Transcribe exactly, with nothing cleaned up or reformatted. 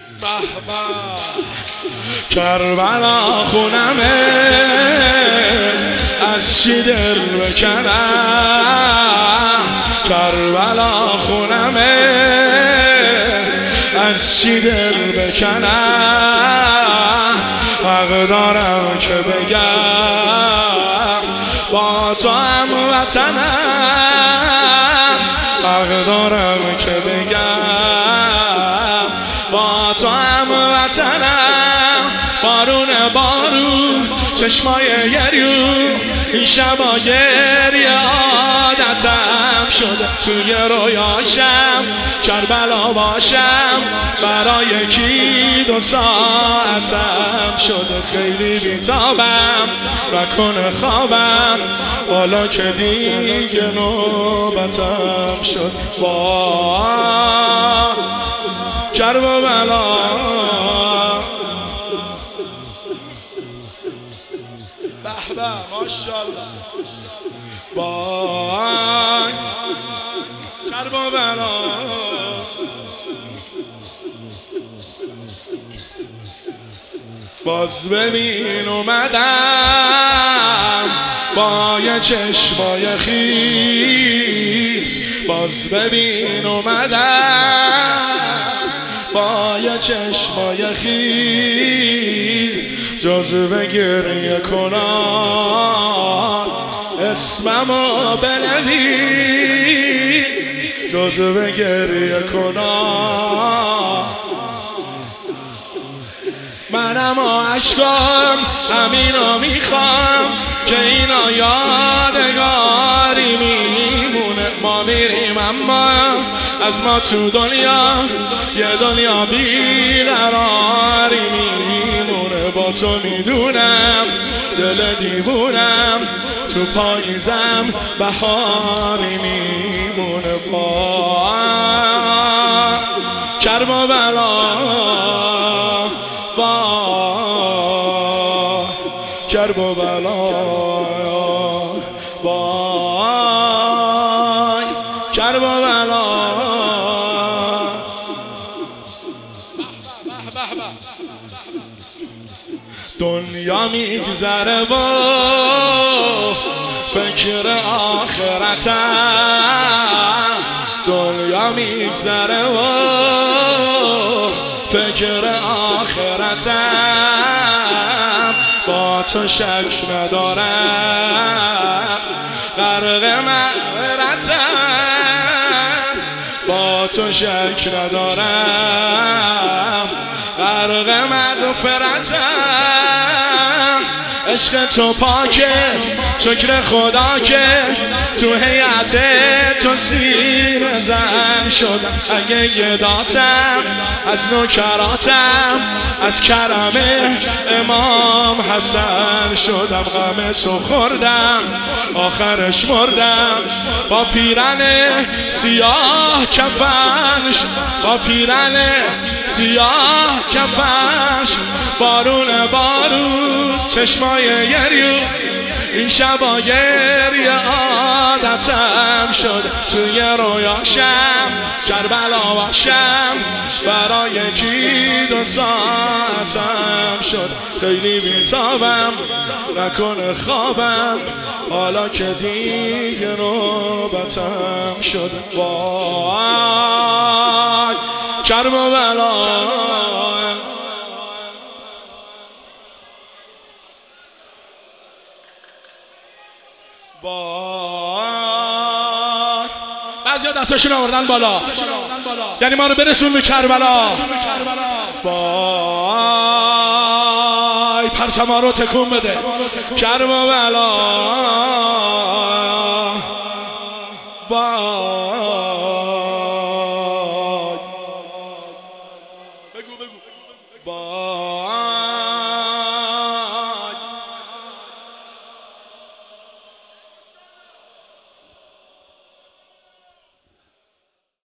کربلا خونمه از چی دل بکنم، کربلا خونمه از چی دل بکنم، حق دارم که بگم با تو هم وطنم، حق دارم که بگم با تو هم وطنم. بارون بارون چشمای گریون این شبا گریه عادتم شده، توی رویاشم کربلا باشم برای یکی دو ساعتم شده. خیلی بیتابم نکنه خوابم حالا که دیگه نوبتم شد. با کربلا به به ماشاءالله وای کربلا باز ببین اومدم با یه چشمای خیس، باز ببین اومدم با یه چشمای خیس، جزو گریه کنان اسممو بنویس، جزو گریه کنان منم و عشقم همینو میخوام که اینا یادگاری میمونه. ما میریم اما از ما تو دنیا یه دنیا بیقراری میمونه. با تو میدونم دل دیوونم تو پاییزم بهاری میمونه. با کربلا با کربلا با کربلا دنیا میگذره و فکر آخرتم، دنیا میگذره و فکر آخرتم، با تو شک ندارم غرق مغفرتم، با تو شک ندارم غرق مغفرتم. عشق تو پاکه شکر خدا که تو هیئت تو زیر زن شدم. اگه گداتم از نوکراتم از کرم امام حسن شدم. غم تو خوردم آخرش مردم با پیرن سیاه کفنش، با پیرن سیاه کفنش. بارون بارون چشمای گریون این شبا گریه عادتم شد، توی رویاشم کربلا باشم برای یکی دو ساعتم شد. خیلی بیتابم نکنه خوابم حالا که دیگه نوبتم شد. وای کربلا با بعضی ها دستاشون آوردن بالا یعنی ما رو برسون به کربلا. بای پرچم ها رو تکون بده کربلا. بای بگو بگو بای